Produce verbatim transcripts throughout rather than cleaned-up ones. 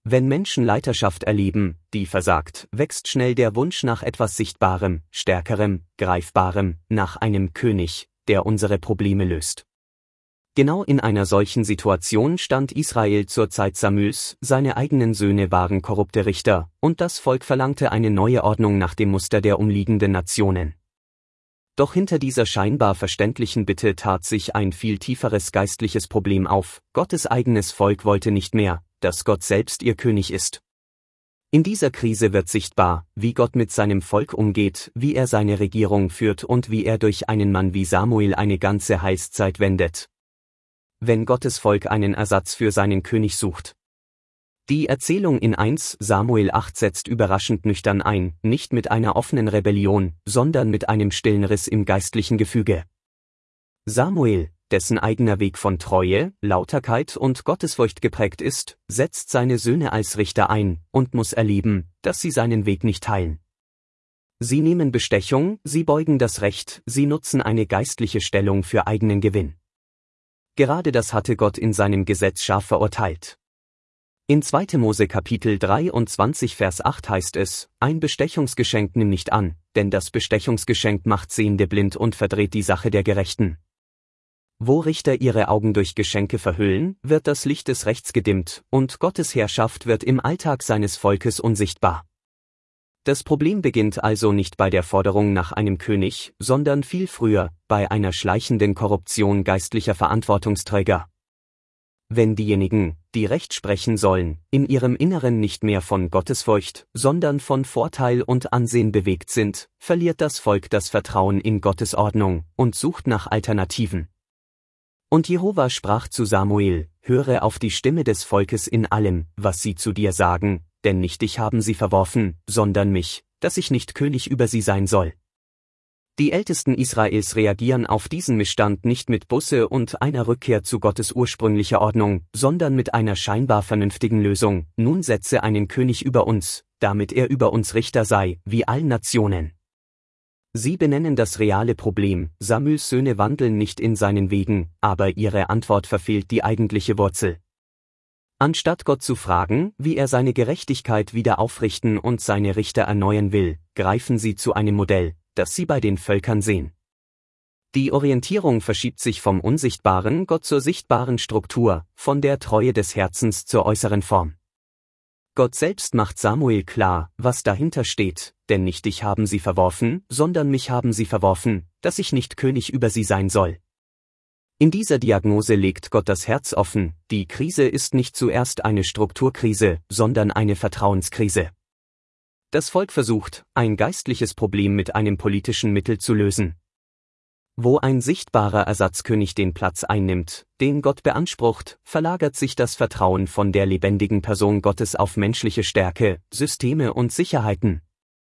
Wenn Menschen Leiterschaft erleben, die versagt, wächst schnell der Wunsch nach etwas Sichtbarem, Stärkerem, Greifbarem, nach einem König, der unsere Probleme löst. Genau in einer solchen Situation stand Israel zur Zeit Samüels, seine eigenen Söhne waren korrupte Richter, und das Volk verlangte eine neue Ordnung nach dem Muster der umliegenden Nationen. Doch hinter dieser scheinbar verständlichen Bitte tat sich ein viel tieferes geistliches Problem auf: Gottes eigenes Volk wollte nicht mehr, dass Gott selbst ihr König ist. In dieser Krise wird sichtbar, wie Gott mit seinem Volk umgeht, wie er seine Regierung führt und wie er durch einen Mann wie Samuel eine ganze Heilszeit wendet. Wenn Gottes Volk einen Ersatz für seinen König sucht. Die Erzählung in erster Samuel acht setzt überraschend nüchtern ein, nicht mit einer offenen Rebellion, sondern mit einem stillen Riss im geistlichen Gefüge. Samuel, dessen eigener Weg von Treue, Lauterkeit und Gottesfurcht geprägt ist, setzt seine Söhne als Richter ein und muss erleben, dass sie seinen Weg nicht teilen. Sie nehmen Bestechung, sie beugen das Recht, sie nutzen eine geistliche Stellung für eigenen Gewinn. Gerade das hatte Gott in seinem Gesetz scharf verurteilt. In zweiter Mose Kapitel dreiundzwanzig Vers acht heißt es: Ein Bestechungsgeschenk nimm nicht an, denn das Bestechungsgeschenk macht Sehende blind und verdreht die Sache der Gerechten. Wo Richter ihre Augen durch Geschenke verhüllen, wird das Licht des Rechts gedimmt, und Gottes Herrschaft wird im Alltag seines Volkes unsichtbar. Das Problem beginnt also nicht bei der Forderung nach einem König, sondern viel früher, bei einer schleichenden Korruption geistlicher Verantwortungsträger. Wenn diejenigen, die Recht sprechen sollen, in ihrem Inneren nicht mehr von Gottesfurcht, sondern von Vorteil und Ansehen bewegt sind, verliert das Volk das Vertrauen in Gottes Ordnung und sucht nach Alternativen. Und Jehova sprach zu Samuel: Höre auf die Stimme des Volkes in allem, was sie zu dir sagen, denn nicht dich haben sie verworfen, sondern mich, dass ich nicht König über sie sein soll. Die Ältesten Israels reagieren auf diesen Missstand nicht mit Buße und einer Rückkehr zu Gottes ursprünglicher Ordnung, sondern mit einer scheinbar vernünftigen Lösung: Nun setze einen König über uns, damit er über uns Richter sei, wie allen Nationen. Sie benennen das reale Problem: Samüels Söhne wandeln nicht in seinen Wegen, aber ihre Antwort verfehlt die eigentliche Wurzel. Anstatt Gott zu fragen, wie er seine Gerechtigkeit wieder aufrichten und seine Richter erneuern will, greifen sie zu einem Modell, das sie bei den Völkern sehen. Die Orientierung verschiebt sich vom unsichtbaren Gott zur sichtbaren Struktur, von der Treue des Herzens zur äußeren Form. Gott selbst macht Samuel klar, was dahinter steht: Denn nicht dich haben sie verworfen, sondern mich haben sie verworfen, dass ich nicht König über sie sein soll. In dieser Diagnose legt Gott das Herz offen: Die Krise ist nicht zuerst eine Strukturkrise, sondern eine Vertrauenskrise. Das Volk versucht, ein geistliches Problem mit einem politischen Mittel zu lösen. Wo ein sichtbarer Ersatzkönig den Platz einnimmt, den Gott beansprucht, verlagert sich das Vertrauen von der lebendigen Person Gottes auf menschliche Stärke, Systeme und Sicherheiten.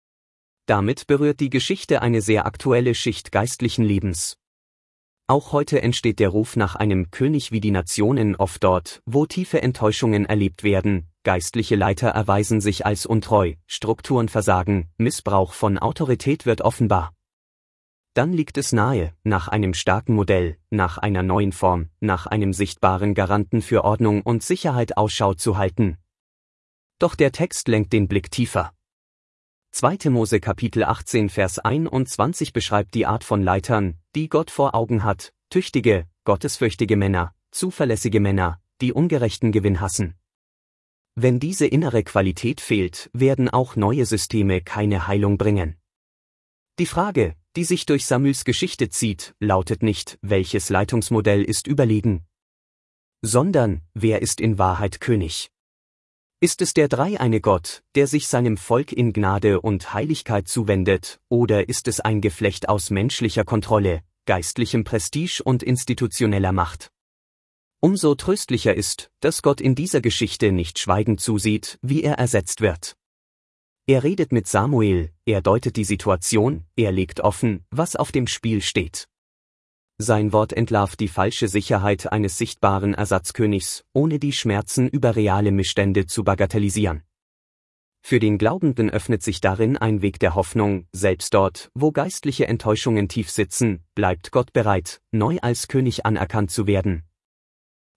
Damit berührt die Geschichte eine sehr aktuelle Schicht geistlichen Lebens. Auch heute entsteht der Ruf nach einem König wie die Nationen oft dort, wo tiefe Enttäuschungen erlebt werden, geistliche Leiter erweisen sich als untreu, Strukturen versagen, Missbrauch von Autorität wird offenbar. Dann liegt es nahe, nach einem starken Modell, nach einer neuen Form, nach einem sichtbaren Garanten für Ordnung und Sicherheit Ausschau zu halten. Doch der Text lenkt den Blick tiefer. zweiter Mose Kapitel achtzehn Vers einundzwanzig beschreibt die Art von Leitern, die Gott vor Augen hat: tüchtige, gottesfürchtige Männer, zuverlässige Männer, die ungerechten Gewinn hassen. Wenn diese innere Qualität fehlt, werden auch neue Systeme keine Heilung bringen. Die Frage, die sich durch Samüels Geschichte zieht, lautet nicht: Welches Leitungsmodell ist überlegen? Sondern: Wer ist in Wahrheit König? Ist es der dreieine Gott, der sich seinem Volk in Gnade und Heiligkeit zuwendet, oder ist es ein Geflecht aus menschlicher Kontrolle, geistlichem Prestige und institutioneller Macht? Umso tröstlicher ist, dass Gott in dieser Geschichte nicht schweigend zusieht, wie er ersetzt wird. Er redet mit Samuel, er deutet die Situation, er legt offen, was auf dem Spiel steht. Sein Wort entlarvt die falsche Sicherheit eines sichtbaren Ersatzkönigs, ohne die Schmerzen über reale Missstände zu bagatellisieren. Für den Glaubenden öffnet sich darin ein Weg der Hoffnung: Selbst dort, wo geistliche Enttäuschungen tief sitzen, bleibt Gott bereit, neu als König anerkannt zu werden.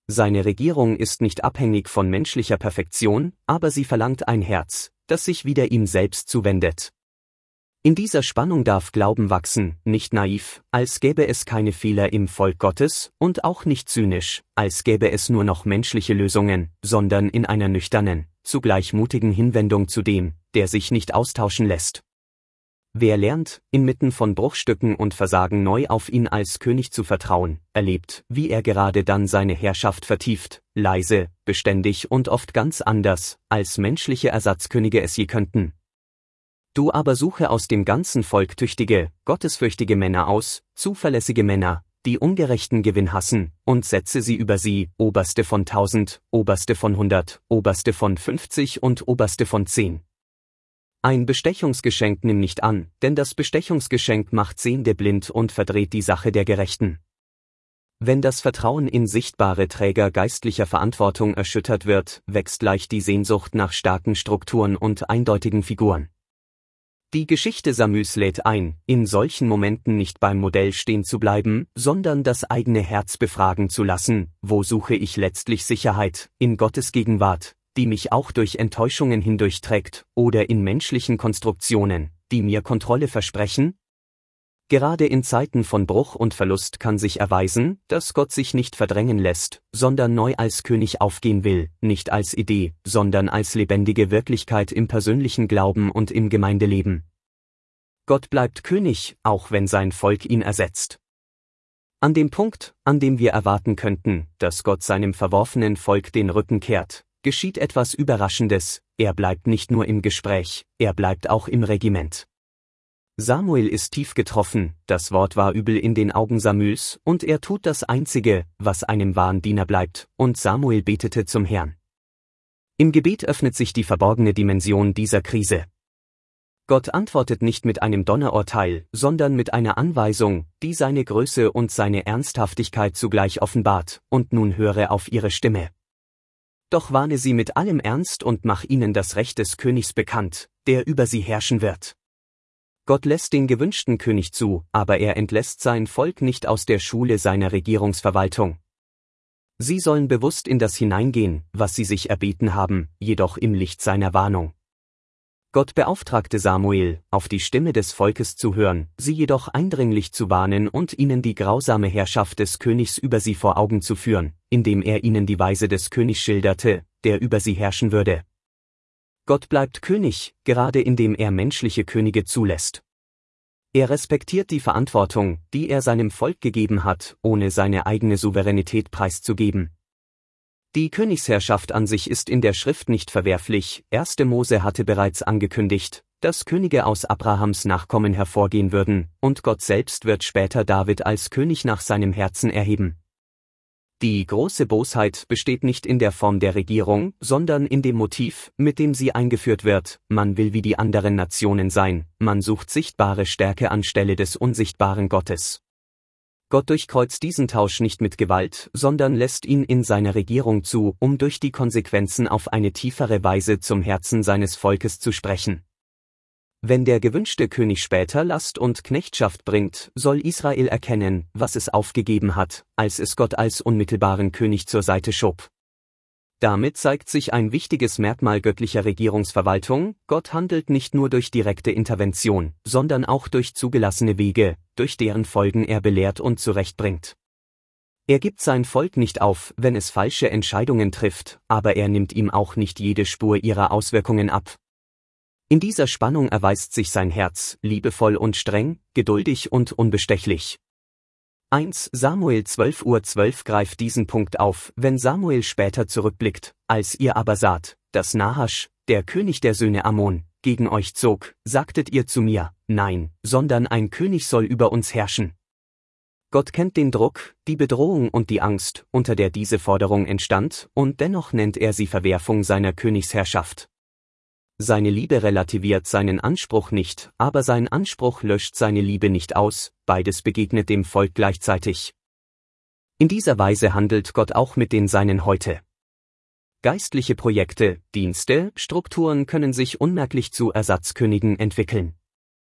Seine Regierung ist nicht abhängig von menschlicher Perfektion, aber sie verlangt ein Herz, das sich wieder ihm selbst zuwendet. In dieser Spannung darf Glauben wachsen, nicht naiv, als gäbe es keine Fehler im Volk Gottes, und auch nicht zynisch, als gäbe es nur noch menschliche Lösungen, sondern in einer nüchternen, zugleich mutigen Hinwendung zu dem, der sich nicht austauschen lässt. Wer lernt, inmitten von Bruchstücken und Versagen neu auf ihn als König zu vertrauen, erlebt, wie er gerade dann seine Herrschaft vertieft, leise, beständig und oft ganz anders, als menschliche Ersatzkönige es je könnten. Du aber suche aus dem ganzen Volk tüchtige, gottesfürchtige Männer aus, zuverlässige Männer, die ungerechten Gewinn hassen, und setze sie über sie, Oberste von tausend, Oberste von hundert, Oberste von fünfzig und Oberste von zehn. Ein Bestechungsgeschenk nimm nicht an, denn das Bestechungsgeschenk macht Sehende blind und verdreht die Sache der Gerechten. Wenn das Vertrauen in sichtbare Träger geistlicher Verantwortung erschüttert wird, wächst leicht die Sehnsucht nach starken Strukturen und eindeutigen Figuren. Die Geschichte Samüs lädt ein, in solchen Momenten nicht beim Modell stehen zu bleiben, sondern das eigene Herz befragen zu lassen, wo suche ich letztlich Sicherheit, in Gottes Gegenwart, die mich auch durch Enttäuschungen hindurchträgt, oder in menschlichen Konstruktionen, die mir Kontrolle versprechen? Gerade in Zeiten von Bruch und Verlust kann sich erweisen, dass Gott sich nicht verdrängen lässt, sondern neu als König aufgehen will, nicht als Idee, sondern als lebendige Wirklichkeit im persönlichen Glauben und im Gemeindeleben. Gott bleibt König, auch wenn sein Volk ihn ersetzt. An dem Punkt, an dem wir erwarten könnten, dass Gott seinem verworfenen Volk den Rücken kehrt, geschieht etwas Überraschendes, er bleibt nicht nur im Gespräch, er bleibt auch im Regiment. Samuel ist tief getroffen, das Wort war übel in den Augen Samüs, und er tut das Einzige, was einem wahren Diener bleibt, und Samuel betete zum Herrn. Im Gebet öffnet sich die verborgene Dimension dieser Krise. Gott antwortet nicht mit einem Donnerurteil, sondern mit einer Anweisung, die seine Größe und seine Ernsthaftigkeit zugleich offenbart, und nun höre auf ihre Stimme. Doch warne sie mit allem Ernst und mach ihnen das Recht des Königs bekannt, der über sie herrschen wird. Gott lässt den gewünschten König zu, aber er entlässt sein Volk nicht aus der Schule seiner Regierungsverwaltung. Sie sollen bewusst in das hineingehen, was sie sich erbeten haben, jedoch im Licht seiner Warnung. Gott beauftragte Samuel, auf die Stimme des Volkes zu hören, sie jedoch eindringlich zu warnen und ihnen die grausame Herrschaft des Königs über sie vor Augen zu führen, indem er ihnen die Weise des Königs schilderte, der über sie herrschen würde. Gott bleibt König, gerade indem er menschliche Könige zulässt. Er respektiert die Verantwortung, die er seinem Volk gegeben hat, ohne seine eigene Souveränität preiszugeben. Die Königsherrschaft an sich ist in der Schrift nicht verwerflich, erste Mose hatte bereits angekündigt, dass Könige aus Abrahams Nachkommen hervorgehen würden, und Gott selbst wird später David als König nach seinem Herzen erheben. Die große Bosheit besteht nicht in der Form der Regierung, sondern in dem Motiv, mit dem sie eingeführt wird, man will wie die anderen Nationen sein, man sucht sichtbare Stärke anstelle des unsichtbaren Gottes. Gott durchkreuzt diesen Tausch nicht mit Gewalt, sondern lässt ihn in seiner Regierung zu, um durch die Konsequenzen auf eine tiefere Weise zum Herzen seines Volkes zu sprechen. Wenn der gewünschte König später Last und Knechtschaft bringt, soll Israel erkennen, was es aufgegeben hat, als es Gott als unmittelbaren König zur Seite schob. Damit zeigt sich ein wichtiges Merkmal göttlicher Regierungsverwaltung: Gott handelt nicht nur durch direkte Intervention, sondern auch durch zugelassene Wege, durch deren Folgen er belehrt und zurechtbringt. Er gibt sein Volk nicht auf, wenn es falsche Entscheidungen trifft, aber er nimmt ihm auch nicht jede Spur ihrer Auswirkungen ab. In dieser Spannung erweist sich sein Herz, liebevoll und streng, geduldig und unbestechlich. eins Samuel zwölf Uhr zwölf greift diesen Punkt auf, wenn Samuel später zurückblickt: Als ihr aber saht, dass Nahasch, der König der Söhne Ammon, gegen euch zog, sagtet ihr zu mir, nein, sondern ein König soll über uns herrschen. Gott kennt den Druck, die Bedrohung und die Angst, unter der diese Forderung entstand, und dennoch nennt er sie Verwerfung seiner Königsherrschaft. Seine Liebe relativiert seinen Anspruch nicht, aber sein Anspruch löscht seine Liebe nicht aus, beides begegnet dem Volk gleichzeitig. In dieser Weise handelt Gott auch mit den Seinen heute. Geistliche Projekte, Dienste, Strukturen können sich unmerklich zu Ersatzkönigen entwickeln.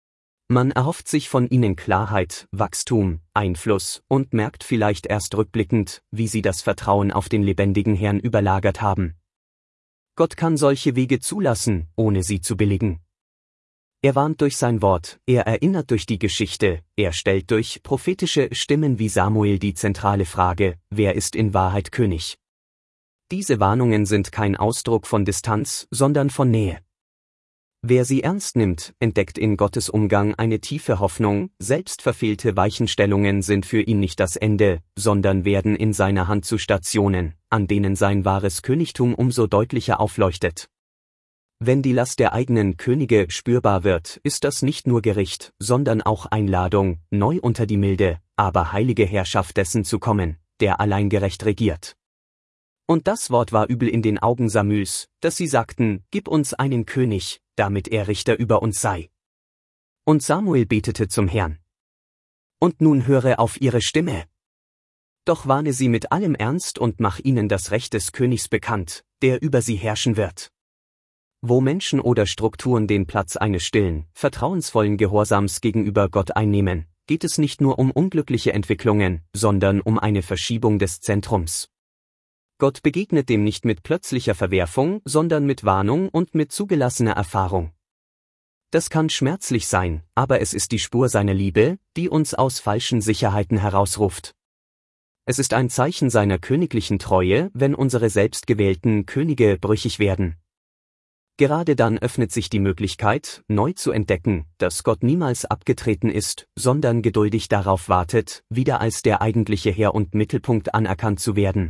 Man erhofft sich von ihnen Klarheit, Wachstum, Einfluss und merkt vielleicht erst rückblickend, wie sie das Vertrauen auf den lebendigen Herrn überlagert haben. Gott kann solche Wege zulassen, ohne sie zu billigen. Er warnt durch sein Wort, er erinnert durch die Geschichte, er stellt durch prophetische Stimmen wie Samuel die zentrale Frage, wer ist in Wahrheit König? Diese Warnungen sind kein Ausdruck von Distanz, sondern von Nähe. Wer sie ernst nimmt, entdeckt in Gottes Umgang eine tiefe Hoffnung, selbst verfehlte Weichenstellungen sind für ihn nicht das Ende, sondern werden in seiner Hand zu Stationen, an denen sein wahres Königtum umso deutlicher aufleuchtet. Wenn die Last der eigenen Könige spürbar wird, ist das nicht nur Gericht, sondern auch Einladung, neu unter die milde, aber heilige Herrschaft dessen zu kommen, der allein gerecht regiert. Und das Wort war übel in den Augen Samüels, dass sie sagten, gib uns einen König, damit er Richter über uns sei. Und Samuel betete zum Herrn. Und nun höre auf ihre Stimme. Doch warne sie mit allem Ernst und mach ihnen das Recht des Königs bekannt, der über sie herrschen wird. Wo Menschen oder Strukturen den Platz eines stillen, vertrauensvollen Gehorsams gegenüber Gott einnehmen, geht es nicht nur um unglückliche Entwicklungen, sondern um eine Verschiebung des Zentrums. Gott begegnet dem nicht mit plötzlicher Verwerfung, sondern mit Warnung und mit zugelassener Erfahrung. Das kann schmerzlich sein, aber es ist die Spur seiner Liebe, die uns aus falschen Sicherheiten herausruft. Es ist ein Zeichen seiner königlichen Treue, wenn unsere selbstgewählten Könige brüchig werden. Gerade dann öffnet sich die Möglichkeit, neu zu entdecken, dass Gott niemals abgetreten ist, sondern geduldig darauf wartet, wieder als der eigentliche Herr und Mittelpunkt anerkannt zu werden.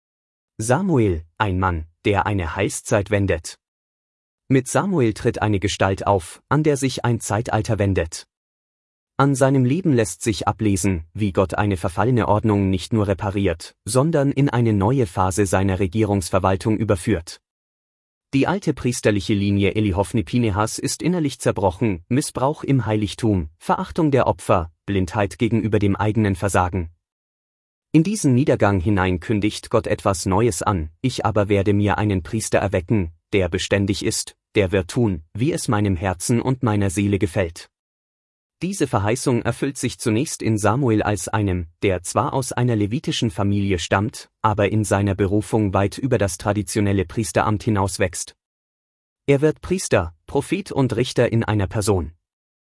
Samuel, ein Mann, der eine Heilszeit wendet. Mit Samuel tritt eine Gestalt auf, an der sich ein Zeitalter wendet. An seinem Leben lässt sich ablesen, wie Gott eine verfallene Ordnung nicht nur repariert, sondern in eine neue Phase seiner Regierungsverwaltung überführt. Die alte priesterliche Linie Eli Hophni Pinehas ist innerlich zerbrochen, Missbrauch im Heiligtum, Verachtung der Opfer, Blindheit gegenüber dem eigenen Versagen. In diesen Niedergang hinein kündigt Gott etwas Neues an, ich aber werde mir einen Priester erwecken, der beständig ist, der wird tun, wie es meinem Herzen und meiner Seele gefällt. Diese Verheißung erfüllt sich zunächst in Samuel als einem, der zwar aus einer levitischen Familie stammt, aber in seiner Berufung weit über das traditionelle Priesteramt hinauswächst. Er wird Priester, Prophet und Richter in einer Person.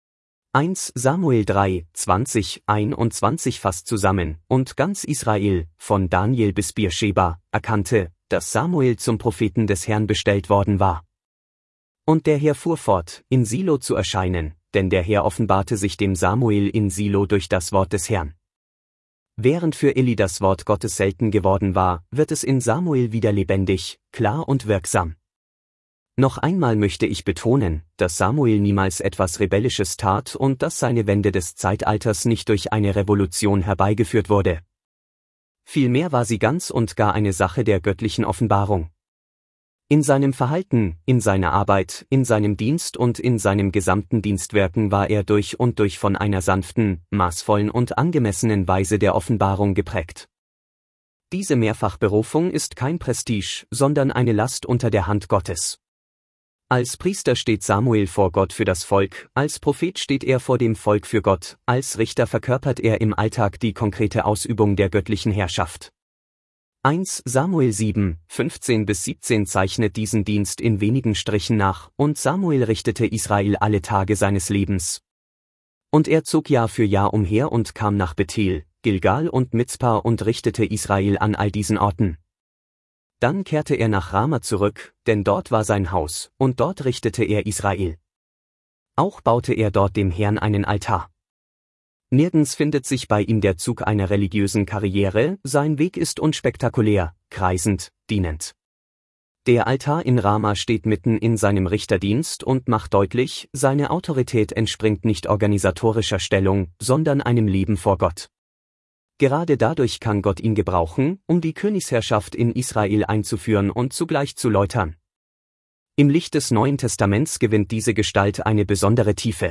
eins Samuel drei, zwanzig, einundzwanzig fasst zusammen, und ganz Israel, von Daniel bis Beersheba, erkannte, dass Samuel zum Propheten des Herrn bestellt worden war. Und der Herr fuhr fort, in Silo zu erscheinen, denn der Herr offenbarte sich dem Samuel in Silo durch das Wort des Herrn. Während für Eli das Wort Gottes selten geworden war, wird es in Samuel wieder lebendig, klar und wirksam. Noch einmal möchte ich betonen, dass Samuel niemals etwas Rebellisches tat und dass seine Wende des Zeitalters nicht durch eine Revolution herbeigeführt wurde. Vielmehr war sie ganz und gar eine Sache der göttlichen Offenbarung. In seinem Verhalten, in seiner Arbeit, in seinem Dienst und in seinem gesamten Dienstwirken war er durch und durch von einer sanften, maßvollen und angemessenen Weise der Offenbarung geprägt. Diese Mehrfachberufung ist kein Prestige, sondern eine Last unter der Hand Gottes. Als Priester steht Samuel vor Gott für das Volk, als Prophet steht er vor dem Volk für Gott, als Richter verkörpert er im Alltag die konkrete Ausübung der göttlichen Herrschaft. eins Samuel sieben, fünfzehn bis siebzehn zeichnet diesen Dienst in wenigen Strichen nach, und Samuel richtete Israel alle Tage seines Lebens. Und er zog Jahr für Jahr umher und kam nach Bethel, Gilgal und Mizpa und richtete Israel an all diesen Orten. Dann kehrte er nach Rama zurück, denn dort war sein Haus, und dort richtete er Israel. Auch baute er dort dem Herrn einen Altar. Nirgends findet sich bei ihm der Zug einer religiösen Karriere, sein Weg ist unspektakulär, kreisend, dienend. Der Altar in Rama steht mitten in seinem Richterdienst und macht deutlich, seine Autorität entspringt nicht organisatorischer Stellung, sondern einem Leben vor Gott. Gerade dadurch kann Gott ihn gebrauchen, um die Königsherrschaft in Israel einzuführen und zugleich zu läutern. Im Licht des Neuen Testaments gewinnt diese Gestalt eine besondere Tiefe.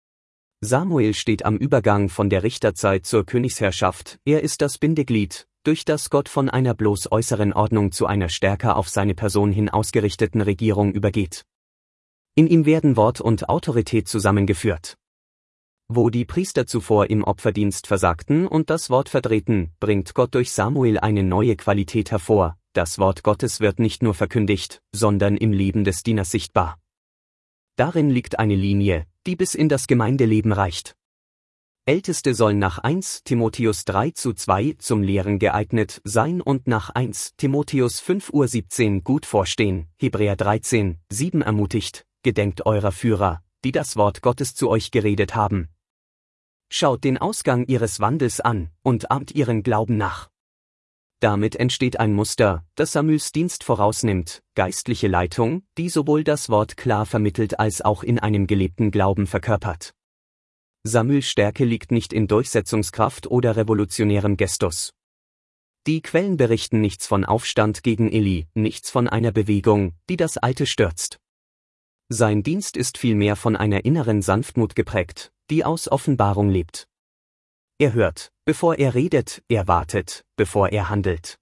Samuel steht am Übergang von der Richterzeit zur Königsherrschaft, er ist das Bindeglied, durch das Gott von einer bloß äußeren Ordnung zu einer stärker auf seine Person hin ausgerichteten Regierung übergeht. In ihm werden Wort und Autorität zusammengeführt. Wo die Priester zuvor im Opferdienst versagten und das Wort verdrehten, bringt Gott durch Samuel eine neue Qualität hervor. Das Wort Gottes wird nicht nur verkündigt, sondern im Leben des Dieners sichtbar. Darin liegt eine Linie, die bis in das Gemeindeleben reicht. Älteste sollen nach erster Timotheus drei zu zwei zum Lehren geeignet sein und nach erster Timotheus fünf Uhr siebzehn gut vorstehen. Hebräer dreizehn, sieben ermutigt, gedenkt eurer Führer, die das Wort Gottes zu euch geredet haben. Schaut den Ausgang ihres Wandels an und ahmt ihren Glauben nach. Damit entsteht ein Muster, das Samuels Dienst vorausnimmt, geistliche Leitung, die sowohl das Wort klar vermittelt als auch in einem gelebten Glauben verkörpert. Samuels Stärke liegt nicht in Durchsetzungskraft oder revolutionärem Gestus. Die Quellen berichten nichts von Aufstand gegen Eli, nichts von einer Bewegung, die das Alte stürzt. Sein Dienst ist vielmehr von einer inneren Sanftmut geprägt, die aus Offenbarung lebt. Er hört, bevor er redet, er wartet, bevor er handelt.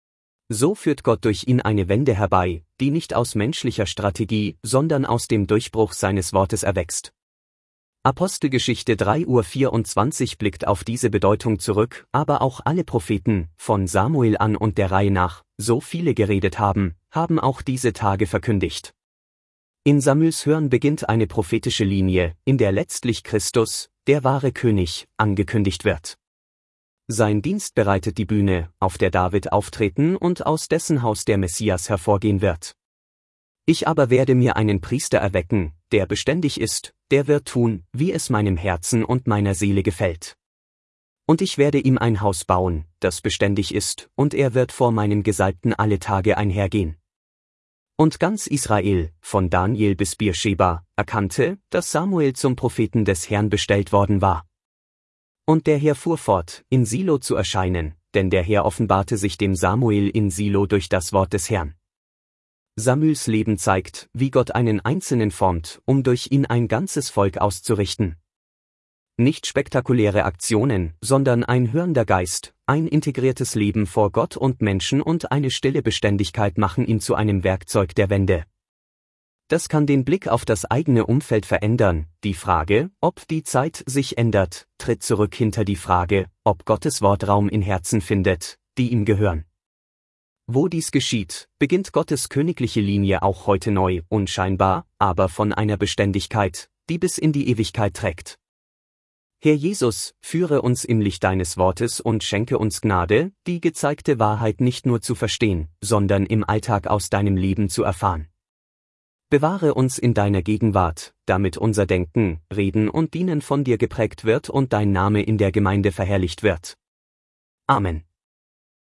So führt Gott durch ihn eine Wende herbei, die nicht aus menschlicher Strategie, sondern aus dem Durchbruch seines Wortes erwächst. Apostelgeschichte drei Uhr vierundzwanzig blickt auf diese Bedeutung zurück, aber auch alle Propheten, von Samuel an und der Reihe nach, so viele geredet haben, haben auch diese Tage verkündigt. In Samuels Hören beginnt eine prophetische Linie, in der letztlich Christus, der wahre König, angekündigt wird. Sein Dienst bereitet die Bühne, auf der David auftreten und aus dessen Haus der Messias hervorgehen wird. Ich aber werde mir einen Priester erwecken, der beständig ist, der wird tun, wie es meinem Herzen und meiner Seele gefällt. Und ich werde ihm ein Haus bauen, das beständig ist, und er wird vor meinem Gesalbten alle Tage einhergehen. Und ganz Israel, von Daniel bis Beersheba, erkannte, dass Samuel zum Propheten des Herrn bestellt worden war. Und der Herr fuhr fort, in Silo zu erscheinen, denn der Herr offenbarte sich dem Samuel in Silo durch das Wort des Herrn. Samuels Leben zeigt, wie Gott einen Einzelnen formt, um durch ihn ein ganzes Volk auszurichten. Nicht spektakuläre Aktionen, sondern ein hörender Geist, ein integriertes Leben vor Gott und Menschen und eine stille Beständigkeit machen ihn zu einem Werkzeug der Wende. Das kann den Blick auf das eigene Umfeld verändern. Die Frage, ob die Zeit sich ändert, tritt zurück hinter die Frage, ob Gottes Wort Raum in Herzen findet, die ihm gehören. Wo dies geschieht, beginnt Gottes königliche Linie auch heute neu, unscheinbar, aber von einer Beständigkeit, die bis in die Ewigkeit trägt. Herr Jesus, führe uns im Licht deines Wortes und schenke uns Gnade, die gezeigte Wahrheit nicht nur zu verstehen, sondern im Alltag aus deinem Leben zu erfahren. Bewahre uns in deiner Gegenwart, damit unser Denken, Reden und Dienen von dir geprägt wird und dein Name in der Gemeinde verherrlicht wird. Amen.